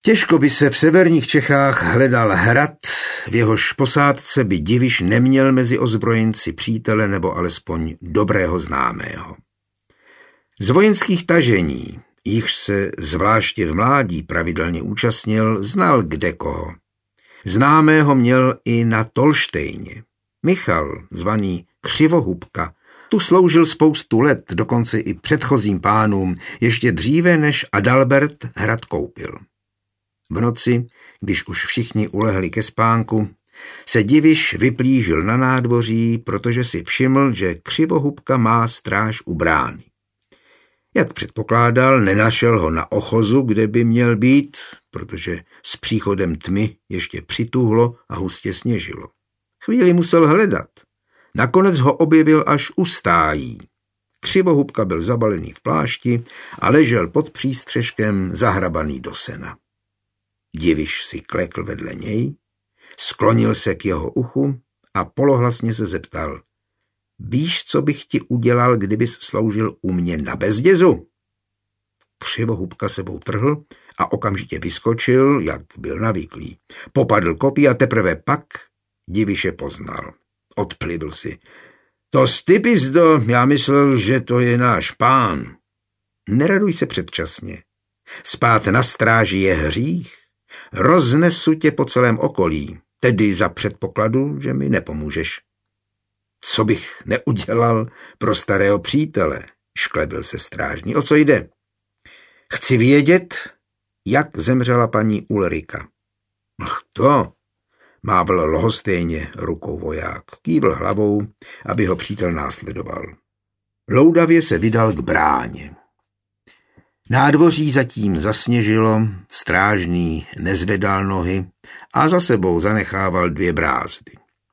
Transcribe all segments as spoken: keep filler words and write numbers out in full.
Těžko by se v severních Čechách hledal hrad, v jehož posádce by Diviš neměl mezi ozbrojenci přítele nebo alespoň dobrého známého. Z vojenských tažení, jichž se zvláště v mládí pravidelně účastnil, znal kdekoho. Známého měl i na Tolštejně. Michal, zvaný Křivohubka, tu sloužil spoustu let, dokonce i předchozím pánům, ještě dříve než Adalbert hrad koupil. V noci, když už všichni ulehli ke spánku, se Diviš vyplížil na nádvoří, protože si všiml, že Křivohubka má stráž u brány. Jak předpokládal, nenašel ho na ochozu, kde by měl být, protože s příchodem tmy ještě přituhlo a hustě sněžilo. Chvíli musel hledat. Nakonec ho objevil až u stájí. Křivohubka byl zabalený v plášti a ležel pod přístřeškem zahrabaný do sena. Diviš si klekl vedle něj, sklonil se k jeho uchu a polohlasně se zeptal: Víš, co bych ti udělal, kdybys sloužil u mě na Bezdězu? Křivohubka sebou trhl a okamžitě vyskočil, jak byl navyklý. Popadl kopí a teprve pak Diviše poznal. Odplivl si. To jsi pizdo, já myslel, že to je náš pán. Neraduj se předčasně. Spát na stráži je hřích. Roznesu tě po celém okolí, tedy za předpokladu, že mi nepomůžeš. Co bych neudělal pro starého přítele, šklebil se strážný. O co jde? Chci vědět, jak zemřela paní Ulrika. Ach to, mávl lhostejně rukou voják, kývl hlavou, aby ho přítel následoval. Loudavě se vydal k bráně. Nádvoří zatím zasněžilo, strážný nezvedal nohy a za sebou zanechával dvě brázdy.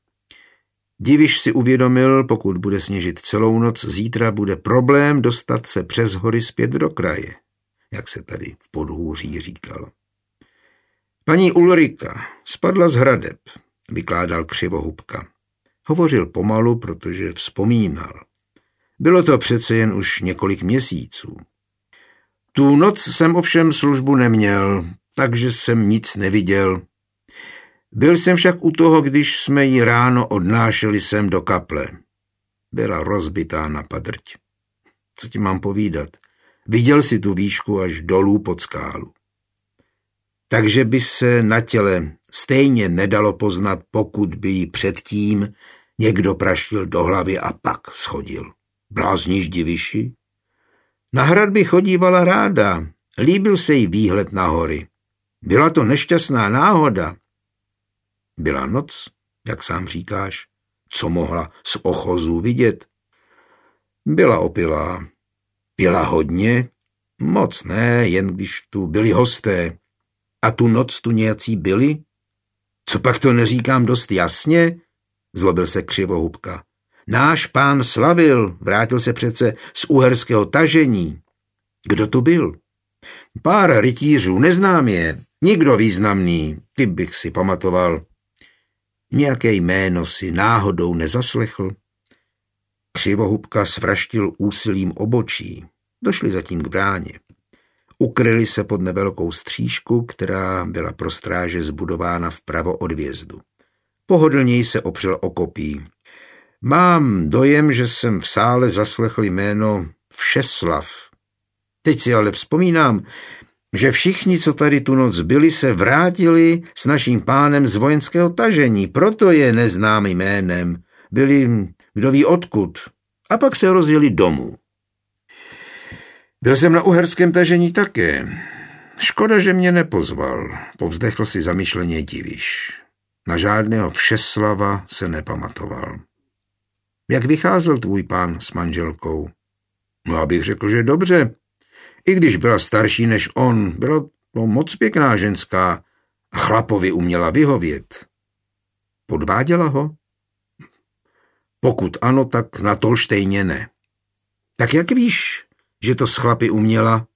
Diviš si uvědomil, pokud bude sněžit celou noc, zítra bude problém dostat se přes hory zpět do kraje, jak se tady v podhůří říkalo. Paní Ulrika spadla z hradeb, vykládal Křivohubka. Hovořil pomalu, protože vzpomínal. Bylo to přece jen už několik měsíců. Tu noc jsem ovšem službu neměl, takže jsem nic neviděl. Byl jsem však u toho, když jsme ji ráno odnášeli sem do kaple. Byla rozbitá na padrť. Co ti mám povídat? Viděl si tu výšku až dolů pod skálu. Takže by se na těle stejně nedalo poznat, pokud by ji předtím někdo praštil do hlavy a pak schodil. Blázníš, Diviši? Na hradby chodívala ráda, líbil se jí výhled na hory. Byla to nešťastná náhoda. Byla noc, jak sám říkáš, co mohla z ochozu vidět. Byla opilá. Pila hodně? Moc ne, jen když tu byli hosté. A tu noc tu nějací byli? Co pak to neříkám dost jasně? Zlobil se Křivohubka. Náš pán slavil, vrátil se přece z uherského tažení. Kdo to byl? Pár rytířů, neznám je, nikdo významný, ty bych si pamatoval. Nějaké jméno si náhodou nezaslechl. Křivohubka svraštil úsilím obočí. Došli zatím k bráně. Ukryli se pod nevelkou střížku, která byla pro stráže zbudována vpravo od vjezdu. Pohodlněji se opřel o kopí. Mám dojem, že jsem v sále zaslechl jméno Všeslav. Teď si ale vzpomínám, že všichni, co tady tu noc byli, se vrátili s naším pánem z vojenského tažení, proto je neznám jménem. Byli, kdo ví odkud, a pak se rozjeli domů. Byl jsem na uherském tažení také. Škoda, že mě nepozval, povzdechl si zamyšleně Diviš. Na žádného Všeslava se nepamatoval. Jak vycházel tvůj pán s manželkou? No, abych řekl, že dobře. I když byla starší než on, byla to moc pěkná ženská a chlapovi uměla vyhovět. Podváděla ho? Pokud ano, tak na Tolštejně ne. Tak jak víš, že to s chlapy uměla?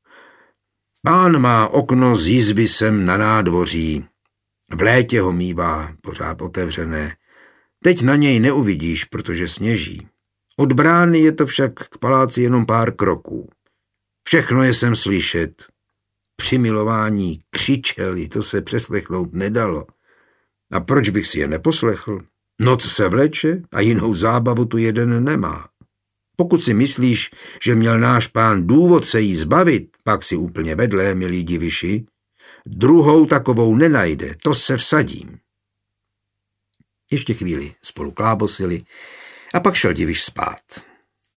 Pán má okno z jizby sem na nádvoří. V létě ho mívá pořád otevřené. Teď na něj neuvidíš, protože sněží. Od brány je to však k paláci jenom pár kroků. Všechno je sem slyšet. při milování křičeli, to se přeslechnout nedalo. A proč bych si je neposlechl? Noc se vleče a jinou zábavu tu jeden nemá. Pokud si myslíš, že měl náš pán důvod se jí zbavit, pak si úplně vedle, milí diviši. Druhou takovou nenajde, to se vsadím. Ještě chvíli spolu klábosili a pak šel diviš spát.